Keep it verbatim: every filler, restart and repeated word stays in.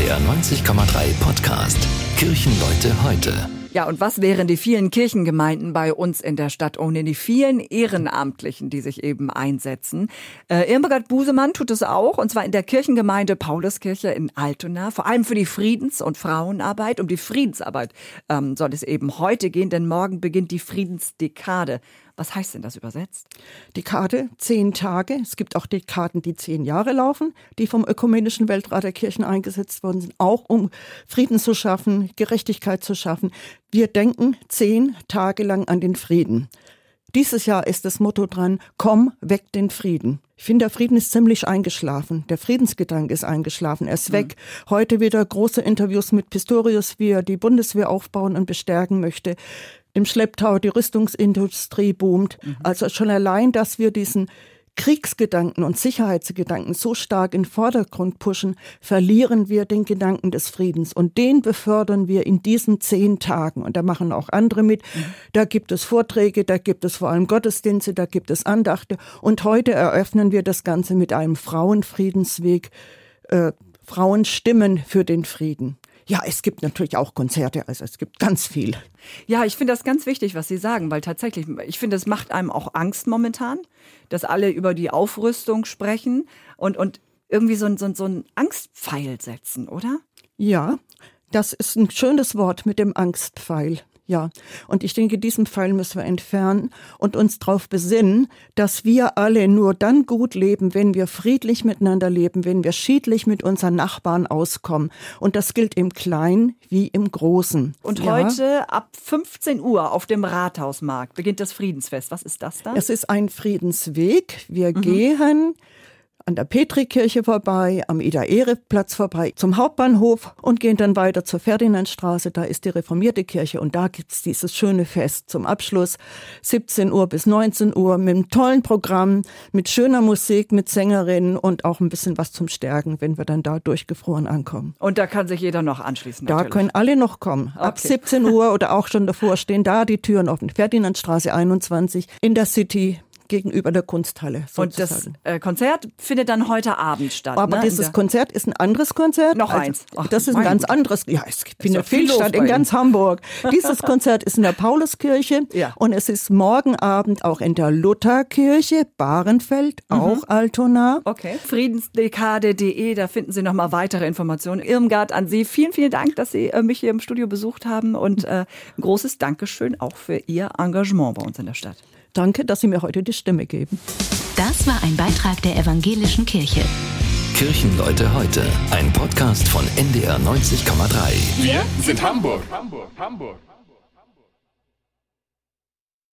R neunzig Komma drei Podcast Kirchenleute heute. Ja, und was wären die vielen Kirchengemeinden bei uns in der Stadt ohne die vielen Ehrenamtlichen, die sich eben einsetzen? Äh, Irmgard Busemann tut es auch, und zwar in der Kirchengemeinde Pauluskirche in Altona, vor allem für die Friedens- und Frauenarbeit. Um die Friedensarbeit ähm, soll es eben heute gehen, denn morgen beginnt die Friedensdekade. Was heißt denn das übersetzt? Dekade, zehn Tage. Es gibt auch Dekaden, die zehn Jahre laufen, die vom Ökumenischen Weltrat der Kirchen eingesetzt worden sind, auch um Frieden zu schaffen, Gerechtigkeit zu schaffen. Wir denken zehn Tage lang an den Frieden. Dieses Jahr ist das Motto dran, komm, weck den Frieden. Ich finde, der Frieden ist ziemlich eingeschlafen. Der Friedensgedanke ist eingeschlafen. Er ist weg. Mhm. Heute wieder große Interviews mit Pistorius, wie er die Bundeswehr aufbauen und bestärken möchte. Im Schlepptau die Rüstungsindustrie boomt. Mhm. Also schon allein, dass wir diesen Kriegsgedanken und Sicherheitsgedanken so stark in den Vordergrund pushen, verlieren wir den Gedanken des Friedens. Und den befördern wir in diesen zehn Tagen. Und da machen auch andere mit. Mhm. Da gibt es Vorträge, da gibt es vor allem Gottesdienste, da gibt es Andachte. Und heute eröffnen wir das Ganze mit einem Frauenfriedensweg, äh, Frauenstimmen für den Frieden. Ja, es gibt natürlich auch Konzerte, also es gibt ganz viel. Ja, ich finde das ganz wichtig, was Sie sagen, weil tatsächlich, ich finde, es macht einem auch Angst momentan, dass alle über die Aufrüstung sprechen und, und irgendwie so ein, so, ein, so ein Angstpfeil setzen, oder? Ja, das ist ein schönes Wort mit dem Angstpfeil. Ja, und ich denke, diesen Pfeil müssen wir entfernen und uns darauf besinnen, dass wir alle nur dann gut leben, wenn wir friedlich miteinander leben, wenn wir schiedlich mit unseren Nachbarn auskommen. Und das gilt im Kleinen wie im Großen. Und ja. Heute ab fünfzehn Uhr auf dem Rathausmarkt beginnt das Friedensfest. Was ist das dann? Es ist ein Friedensweg. Wir mhm. gehen an der Petrikirche vorbei, am Ida-Ehre-Platz vorbei, zum Hauptbahnhof und gehen dann weiter zur Ferdinandstraße. Da ist die reformierte Kirche und da gibt's dieses schöne Fest zum Abschluss. siebzehn Uhr bis neunzehn Uhr mit einem tollen Programm, mit schöner Musik, mit Sängerinnen und auch ein bisschen was zum Stärken, wenn wir dann da durchgefroren ankommen. Und da kann sich jeder noch anschließen? Da natürlich. können alle noch kommen. Ab okay. siebzehn Uhr oder auch schon davor stehen da die Türen offen. Ferdinandstraße einundzwanzig in der City, gegenüber der Kunsthalle. Sozusagen. Und das äh, Konzert findet dann heute Abend statt. Aber ne? dieses Konzert ist ein anderes Konzert. Noch also, eins. Ach, das ist ein ganz Gott. anderes. Ja, es findet viel statt in ganz Hamburg. Dieses Konzert ist in der Pauluskirche ja. und es ist morgen Abend auch in der Lutherkirche, Bahrenfeld, mhm. auch Altona. Okay. Friedensdekade punkt de, da finden Sie nochmal weitere Informationen. Irmgard, an Sie vielen, vielen Dank, dass Sie äh, mich hier im Studio besucht haben und äh, ein großes Dankeschön auch für Ihr Engagement bei uns in der Stadt. Danke, dass Sie mir heute die Stimme geben. Das war ein Beitrag der Evangelischen Kirche. Kirchenleute heute, ein Podcast von N D R neunzig Komma drei. Wir sind Hamburg. Hamburg, Hamburg.